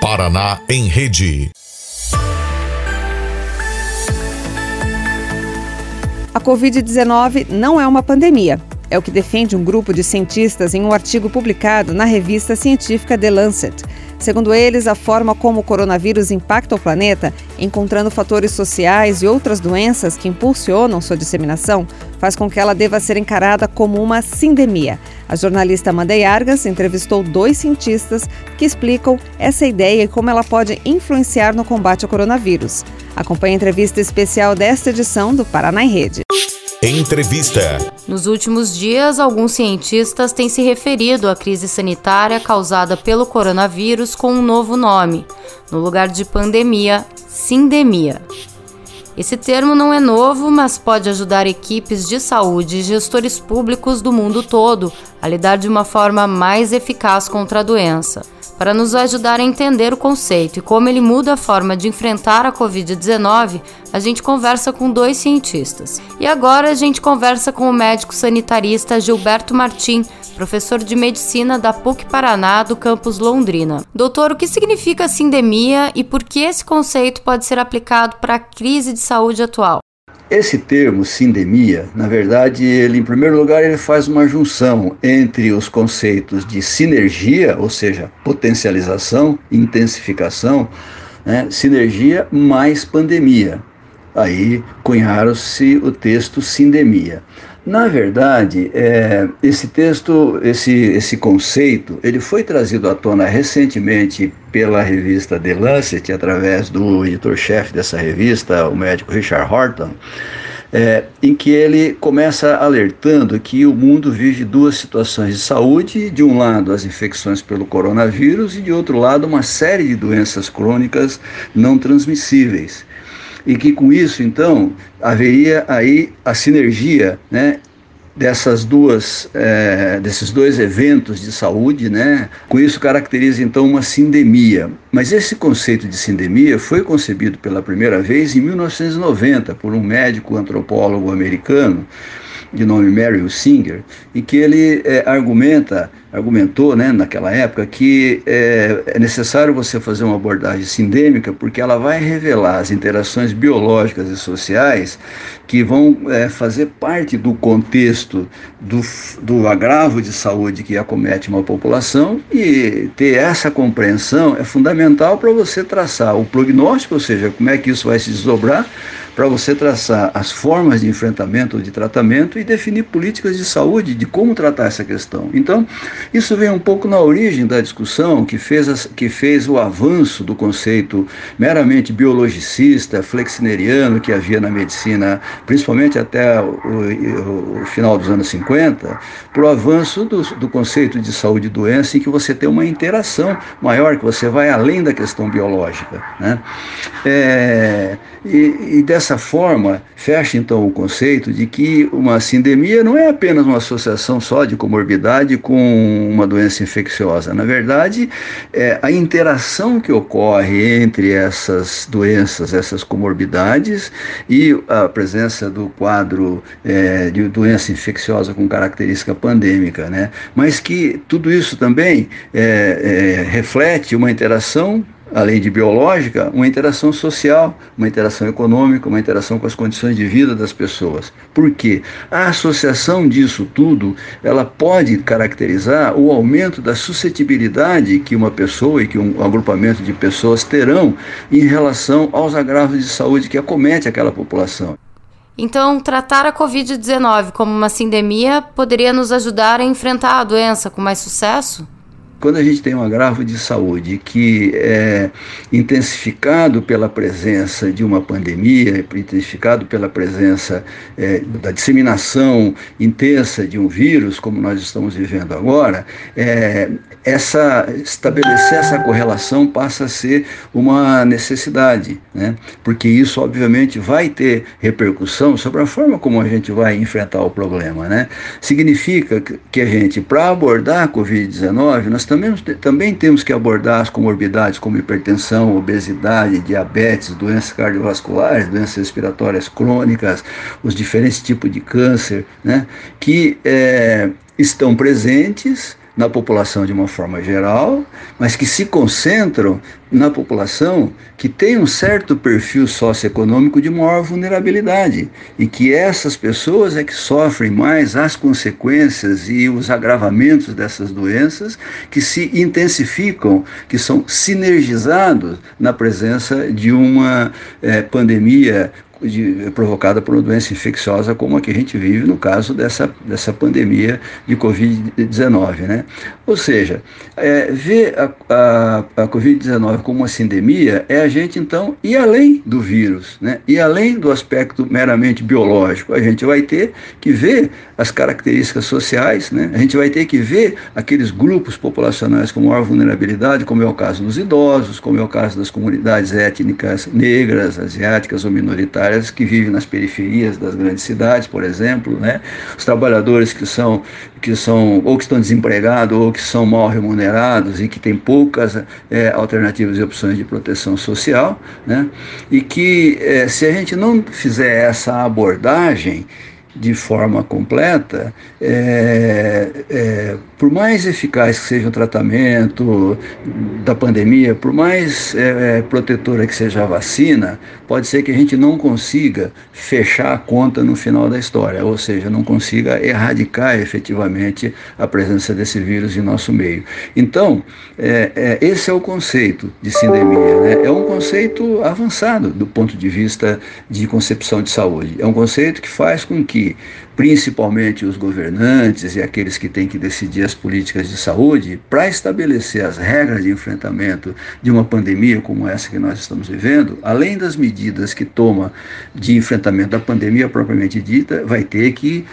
Paraná em Rede. A Covid-19 não é uma pandemia. É o que defende um grupo de cientistas em um artigo publicado na revista científica The Lancet. Segundo eles, a forma como o coronavírus impacta o planeta, encontrando fatores sociais e outras doenças que impulsionam sua disseminação, faz com que ela deva ser encarada como uma sindemia. A jornalista Amanda Yargas entrevistou 2 cientistas que explicam essa ideia e como ela pode influenciar no combate ao coronavírus. Acompanhe a entrevista especial desta edição do Paraná em Rede. Entrevista. Nos últimos dias, alguns cientistas têm se referido à crise sanitária causada pelo coronavírus com um novo nome. No lugar de pandemia, sindemia. Esse termo não é novo, mas pode ajudar equipes de saúde e gestores públicos do mundo todo a lidar de uma forma mais eficaz contra a doença. Para nos ajudar a entender o conceito e como ele muda a forma de enfrentar a Covid-19, a gente conversa com 2 cientistas. E agora a gente conversa com o médico sanitarista Gilberto Martim, professor de medicina da PUC Paraná, do campus Londrina. Doutor, o que significa sindemia e por que esse conceito pode ser aplicado para a crise de saúde atual? Esse termo, sindemia, na verdade, ele, em primeiro lugar, ele faz uma junção entre os conceitos de sinergia, ou seja, potencialização, intensificação, sinergia mais pandemia. Aí cunharam-se o texto sindemia. Na verdade, esse conceito, ele foi trazido à tona recentemente pela revista The Lancet, através do editor-chefe dessa revista, o médico Richard Horton, em que ele começa alertando que o mundo vive 2 situações de saúde, de um lado as infecções pelo coronavírus e de outro lado uma série de doenças crônicas não transmissíveis. E que com isso, então, haveria aí a sinergia, desses 2 eventos de saúde, Com isso caracteriza, então, uma sindemia. Mas esse conceito de sindemia foi concebido pela primeira vez em 1990 por um médico antropólogo americano, de nome Merrill Singer, em que ele argumentou, naquela época, que é necessário você fazer uma abordagem sindêmica porque ela vai revelar as interações biológicas e sociais que vão fazer parte do contexto do agravo de saúde que acomete uma população, e ter essa compreensão é fundamental para você traçar o prognóstico, ou seja, como é que isso vai se desdobrar, para você traçar as formas de enfrentamento ou de tratamento e definir políticas de saúde, de como tratar essa questão. Então, isso vem um pouco na origem da discussão que fez o avanço do conceito meramente biologicista, flexneriano, que havia na medicina, principalmente até o final dos anos 50, para o avanço do conceito de saúde e doença, em que você tem uma interação maior, que você vai além da questão biológica, E dessa forma, fecha então o conceito de que uma sindemia não é apenas uma associação só de comorbidade com uma doença infecciosa. Na verdade, a interação que ocorre entre essas doenças, essas comorbidades e a presença do quadro de doença infecciosa com característica pandêmica, Mas que tudo isso também reflete uma interação, além de biológica, uma interação social, uma interação econômica, uma interação com as condições de vida das pessoas. Por quê? A associação disso tudo, ela pode caracterizar o aumento da suscetibilidade que uma pessoa e que um agrupamento de pessoas terão em relação aos agravos de saúde que acomete aquela população. Então, tratar a Covid-19 como uma sindemia poderia nos ajudar a enfrentar a doença com mais sucesso? Quando a gente tem um agravo de saúde que é intensificado pela presença de uma pandemia, intensificado pela presença da disseminação intensa de um vírus, como nós estamos vivendo agora, estabelecer essa correlação passa a ser uma necessidade, Porque isso, obviamente, vai ter repercussão sobre a forma como a gente vai enfrentar o problema, Significa que a gente, para abordar a Covid-19, nós também temos que abordar as comorbidades como hipertensão, obesidade, diabetes, doenças cardiovasculares, doenças respiratórias crônicas, os diferentes tipos de câncer, que estão presentes, na população de uma forma geral, mas que se concentram na população que tem um certo perfil socioeconômico de maior vulnerabilidade, e que essas pessoas é que sofrem mais as consequências e os agravamentos dessas doenças, que se intensificam, que são sinergizados na presença de uma pandemia provocada por uma doença infecciosa como a que a gente vive no caso dessa pandemia de Covid-19, né? Ou seja, ver a Covid-19 como uma sindemia é a gente, então, ir além do vírus, né? E além do aspecto meramente biológico. A gente vai ter que ver as características sociais, né? A gente vai ter que ver aqueles grupos populacionais com maior vulnerabilidade, como é o caso dos idosos, como é o caso das comunidades étnicas negras, asiáticas ou minoritárias, que vivem nas periferias das grandes cidades, por exemplo, né? Os trabalhadores que são ou que estão desempregados ou que são mal remunerados e que têm poucas alternativas e opções de proteção social, né? E que se a gente não fizer essa abordagem de forma completa, por mais eficaz que seja o tratamento da pandemia, por mais protetora que seja a vacina, pode ser que a gente não consiga fechar a conta no final da história, ou seja, não consiga erradicar efetivamente a presença desse vírus em nosso meio. Então, esse é o conceito de sindemia, né? É um conceito avançado do ponto de vista de concepção de saúde. É um conceito que faz com que principalmente os governantes e aqueles que têm que decidir as políticas de saúde, para estabelecer as regras de enfrentamento de uma pandemia como essa que nós estamos vivendo, além das medidas que toma de enfrentamento da pandemia propriamente dita, vai ter que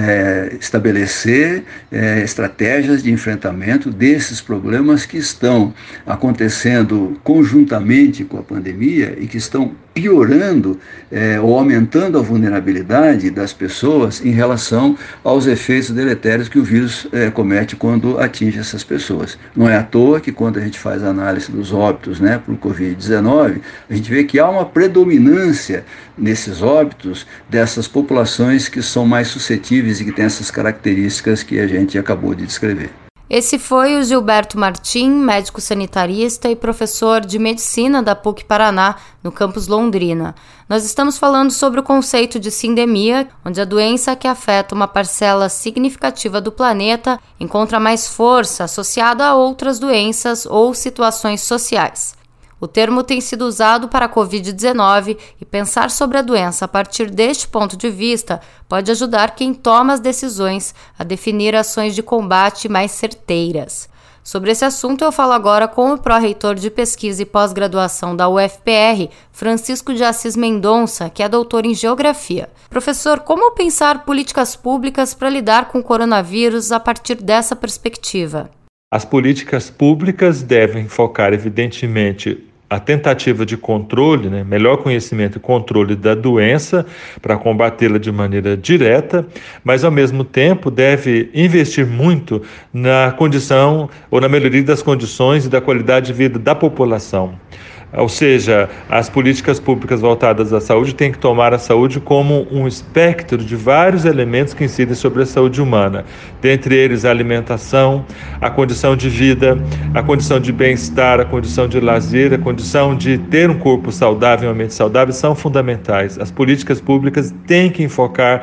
estabelecer estratégias de enfrentamento desses problemas que estão acontecendo conjuntamente com a pandemia e que estão piorando ou aumentando a vulnerabilidade das pessoas em relação aos efeitos deletérios que o vírus comete quando atinge essas pessoas. Não é à toa que quando a gente faz a análise dos óbitos, né, por Covid-19, a gente vê que há uma predominância nesses óbitos dessas populações que são mais suscetíveis e que têm essas características que a gente acabou de descrever. Esse foi o Gilberto Martim, médico sanitarista e professor de medicina da PUC-Paraná, no campus Londrina. Nós estamos falando sobre o conceito de sindemia, onde a doença que afeta uma parcela significativa do planeta encontra mais força associada a outras doenças ou situações sociais. O termo tem sido usado para a Covid-19 e pensar sobre a doença a partir deste ponto de vista pode ajudar quem toma as decisões a definir ações de combate mais certeiras. Sobre esse assunto eu falo agora com o pró-reitor de pesquisa e pós-graduação da UFPR, Francisco de Assis Mendonça, que é doutor em Geografia. Professor, como pensar políticas públicas para lidar com o coronavírus a partir dessa perspectiva? As políticas públicas devem focar, evidentemente, a tentativa de controle, melhor conhecimento e controle da doença para combatê-la de maneira direta, mas ao mesmo tempo deve investir muito na condição ou na melhoria das condições e da qualidade de vida da população. Ou seja, as políticas públicas voltadas à saúde têm que tomar a saúde como um espectro de vários elementos que incidem sobre a saúde humana, dentre eles a alimentação, a condição de vida, a condição de bem-estar, a condição de lazer, a condição de ter um corpo saudável e uma mente saudável são fundamentais. As políticas públicas têm que enfocar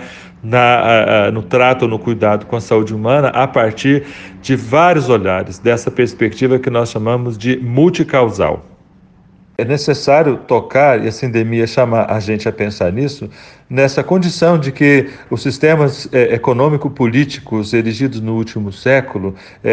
no trato, no cuidado com a saúde humana a partir de vários olhares, dessa perspectiva que nós chamamos de multicausal. É necessário tocar, e a sindemia chama a gente a pensar nisso, nessa condição de que os sistemas econômico-políticos erigidos no último século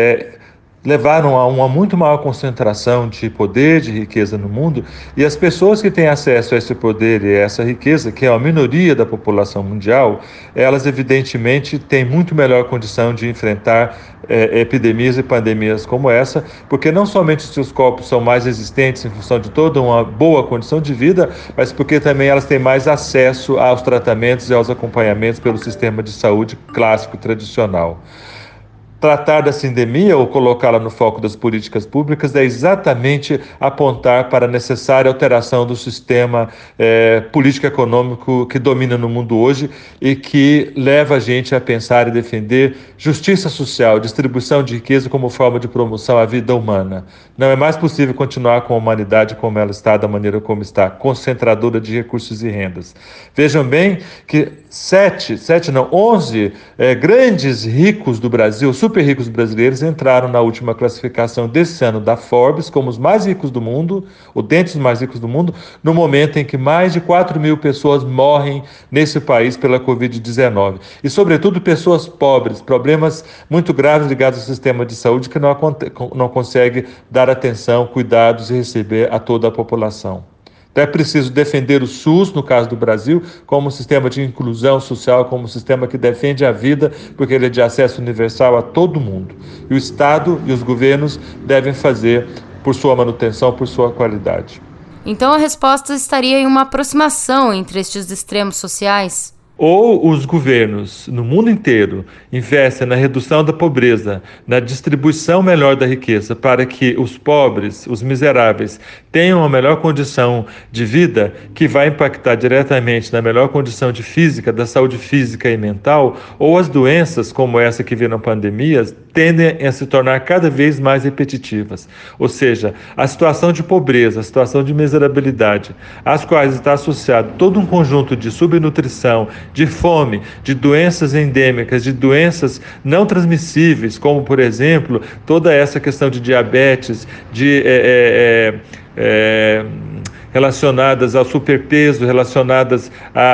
levaram a uma muito maior concentração de poder, de riqueza no mundo, e as pessoas que têm acesso a esse poder e a essa riqueza, que é a minoria da população mundial, elas evidentemente têm muito melhor condição de enfrentar epidemias e pandemias como essa, porque não somente seus corpos são mais resistentes em função de toda uma boa condição de vida, mas porque também elas têm mais acesso aos tratamentos e aos acompanhamentos pelo sistema de saúde clássico, tradicional. tratar da sindemia ou colocá-la no foco das políticas públicas é exatamente apontar para a necessária alteração do sistema político-econômico que domina no mundo hoje e que leva a gente a pensar e defender justiça social, distribuição de riqueza como forma de promoção à vida humana. Não é mais possível continuar com a humanidade como ela está, da maneira como está, concentradora de recursos e rendas. Vejam bem que 11 grandes ricos do Brasil, super ricos brasileiros, entraram na última classificação desse ano da Forbes como os mais ricos do mundo, ou dentre os mais ricos do mundo, no momento em que mais de 4 mil pessoas morrem nesse país pela Covid-19. E, sobretudo, pessoas pobres, problemas muito graves ligados ao sistema de saúde que não consegue dar atenção, cuidados e receber a toda a população. Então é preciso defender o SUS, no caso do Brasil, como um sistema de inclusão social, como um sistema que defende a vida, porque ele é de acesso universal a todo mundo. E o Estado e os governos devem fazer por sua manutenção, por sua qualidade. Então a resposta estaria em uma aproximação entre estes extremos sociais? Ou os governos no mundo inteiro investem na redução da pobreza, na distribuição melhor da riqueza, para que os pobres, os miseráveis, tenham uma melhor condição de vida, que vai impactar diretamente na melhor condição de física, da saúde física e mental, ou as doenças como essa que viram pandemias, tendem a se tornar cada vez mais repetitivas. Ou seja, a situação de pobreza, a situação de miserabilidade, às quais está associado todo um conjunto de subnutrição, de fome, de doenças endêmicas, de doenças não transmissíveis, como, por exemplo, toda essa questão de diabetes, relacionadas ao superpeso, relacionadas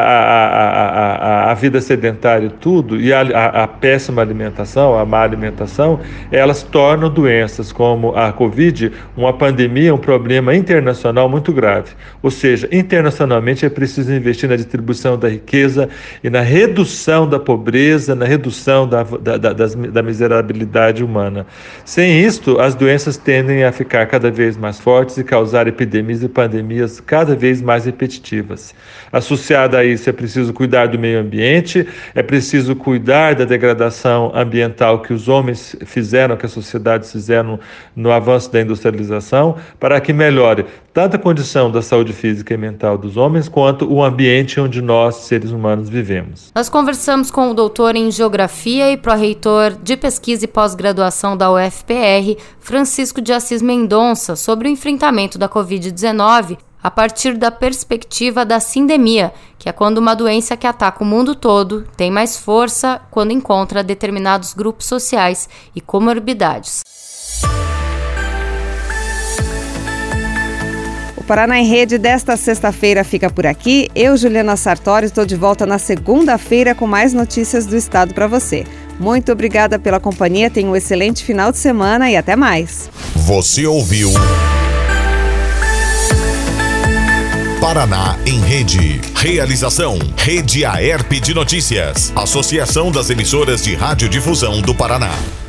à vida sedentária e tudo, e a péssima alimentação, a má alimentação, elas tornam doenças como a Covid, uma pandemia, um problema internacional muito grave. Ou seja, internacionalmente é preciso investir na distribuição da riqueza e na redução da pobreza, na redução da miserabilidade humana. Sem isto, as doenças tendem a ficar cada vez mais fortes e causar epidemias e pandemias cada vez mais repetitivas. Associada a isso, é preciso cuidar do meio ambiente, é preciso cuidar da degradação ambiental que os homens fizeram, que as sociedades fizeram no avanço da industrialização, para que melhore tanto a condição da saúde física e mental dos homens, quanto o ambiente onde nós, seres humanos, vivemos. Nós conversamos com o doutor em Geografia e pró-reitor de Pesquisa e Pós-Graduação da UFPR, Francisco de Assis Mendonça, sobre o enfrentamento da Covid-19 a partir da perspectiva da sindemia, que é quando uma doença que ataca o mundo todo tem mais força quando encontra determinados grupos sociais e comorbidades. O Paraná em Rede desta sexta-feira fica por aqui. Eu, Juliana Sartori, estou de volta na segunda-feira com mais notícias do estado para você. Muito obrigada pela companhia, tenha um excelente final de semana e até mais. Você ouviu Paraná em Rede. Realização: Rede Aerp de Notícias. Associação das Emissoras de Radiodifusão do Paraná.